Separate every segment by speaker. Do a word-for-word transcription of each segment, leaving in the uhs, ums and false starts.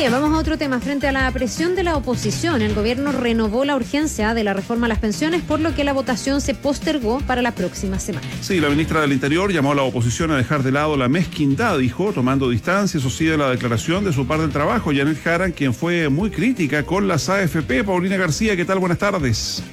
Speaker 1: Bien, vamos a otro tema. Frente a la presión de la oposición, el gobierno renovó la urgencia de la reforma a las pensiones, por lo que la votación se postergó para la próxima semana.
Speaker 2: Sí, la ministra del Interior llamó a la oposición a dejar de lado la mezquindad, dijo, tomando distancia, eso sí, de la declaración de su par del trabajo, Janet Jara, quien fue muy crítica con las A F P. Paulina García, ¿qué tal? Buenas tardes.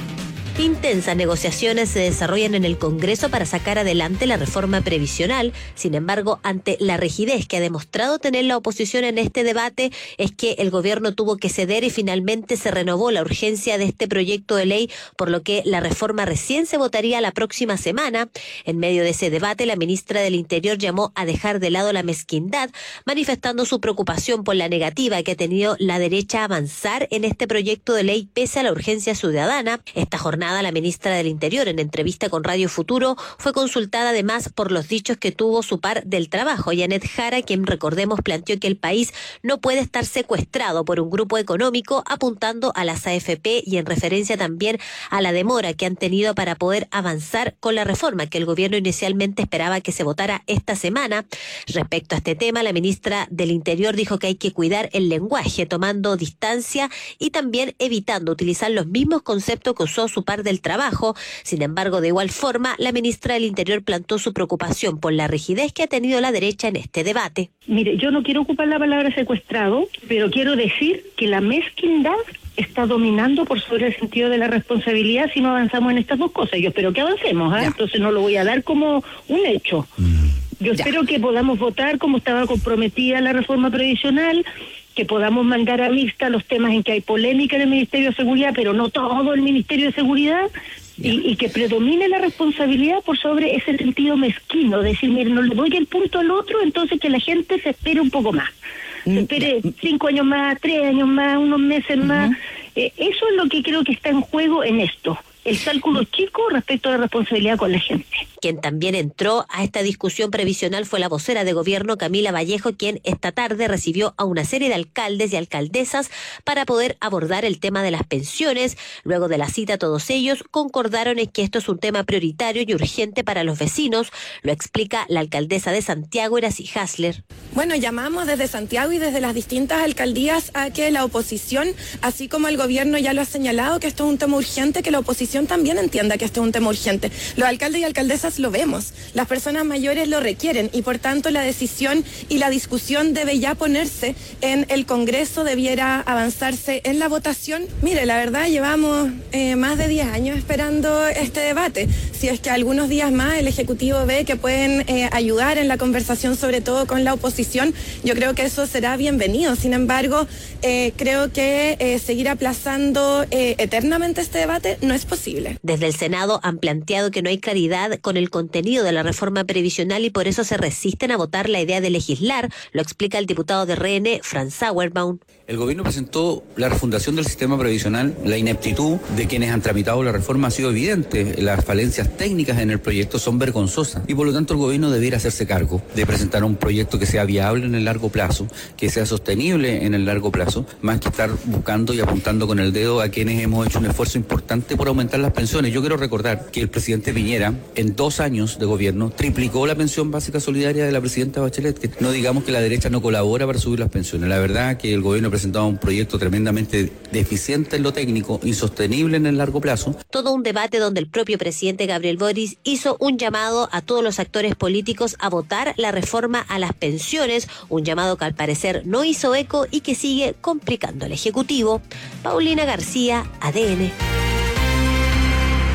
Speaker 3: Intensas negociaciones se desarrollan en el Congreso para sacar adelante la reforma previsional. Sin embargo, ante la rigidez que ha demostrado tener la oposición en este debate, es que el gobierno tuvo que ceder y finalmente se renovó la urgencia de este proyecto de ley, por lo que la reforma recién se votaría la próxima semana. En medio de ese debate, la ministra del Interior llamó a dejar de lado la mezquindad, manifestando su preocupación por la negativa que ha tenido la derecha a avanzar en este proyecto de ley pese a la urgencia ciudadana. Esta jornada la ministra del Interior, en entrevista con Radio Futuro, fue consultada además por los dichos que tuvo su par del trabajo, Janet Jara, quien, recordemos, planteó que el país no puede estar secuestrado por un grupo económico, apuntando a las A F P y en referencia también a la demora que han tenido para poder avanzar con la reforma que el gobierno inicialmente esperaba que se votara esta semana. Respecto a este tema, la ministra del Interior dijo que hay que cuidar el lenguaje, tomando distancia y también evitando utilizar los mismos conceptos que usó su par del trabajo. Sin embargo, de igual forma, la ministra del Interior plantó su preocupación por la rigidez que ha tenido la derecha en este debate.
Speaker 4: Mire, yo no quiero ocupar la palabra secuestrado, pero quiero decir que la mezquindad está dominando por sobre el sentido de la responsabilidad si no avanzamos en estas dos cosas. Yo espero que avancemos, ¿eh? Entonces no lo voy a dar como un hecho. Yo ya. espero que podamos votar como estaba comprometida la reforma previsional, que podamos mandar a lista los temas en que hay polémica en el Ministerio de Seguridad, pero no todo el Ministerio de Seguridad, y, y que predomine la responsabilidad por sobre ese sentido mezquino, decir, mire, no le doy el punto al otro, entonces que la gente se espere un poco más. Se espere cinco años más, tres años más, unos meses uh-huh. más. Eh, eso es lo que creo que está en juego en esto. El cálculo chico respecto a la responsabilidad con la gente.
Speaker 3: Quien también entró a esta discusión previsional fue la vocera de gobierno, Camila Vallejo, quien esta tarde recibió a una serie de alcaldes y alcaldesas para poder abordar el tema de las pensiones. Luego de la cita, todos ellos concordaron en que esto es un tema prioritario y urgente para los vecinos. Lo explica la alcaldesa de Santiago, Iracy Hasler.
Speaker 5: Bueno, llamamos desde Santiago y desde las distintas alcaldías a que la oposición, así como el gobierno ya lo ha señalado, que esto es un tema urgente, que la oposición también entienda que esto es un tema urgente. Los alcaldes y alcaldesas lo vemos, las personas mayores lo requieren y por tanto la decisión y la discusión debe ya ponerse en el Congreso, debiera avanzarse en la votación. Mire, la verdad llevamos eh, más de diez años esperando este debate. Si es que algunos días más el Ejecutivo ve que pueden eh, ayudar en la conversación, sobre todo con la oposición, yo creo que eso será bienvenido. Sin embargo, eh, creo que eh, seguir aplazando eh, eternamente este debate no es posible.
Speaker 3: Desde el Senado han planteado que no hay claridad con el contenido de la reforma previsional y por eso se resisten a votar la idea de legislar. Lo explica el diputado de R N, Franz Sauerbaum.
Speaker 6: El gobierno presentó la refundación del sistema previsional. La ineptitud de quienes han tramitado la reforma ha sido evidente. Las falencias técnicas en el proyecto son vergonzosas y por lo tanto el gobierno debiera hacerse cargo de presentar un proyecto que sea viable en el largo plazo, que sea sostenible en el largo plazo, más que estar buscando y apuntando con el dedo a quienes hemos hecho un esfuerzo importante por aumentar las pensiones. Yo quiero recordar que el presidente Piñera, en dos años de gobierno, triplicó la pensión básica solidaria de la presidenta Bachelet. Que no digamos que la derecha no colabora para subir las pensiones. La verdad que el gobierno presentaba un proyecto tremendamente deficiente en lo técnico, insostenible en el largo plazo.
Speaker 3: Todo un debate donde el propio presidente Gabriel Boric hizo un llamado a todos los actores políticos a votar la reforma a las pensiones, un llamado que al parecer no hizo eco y que sigue complicando al Ejecutivo. Paulina García, A D N.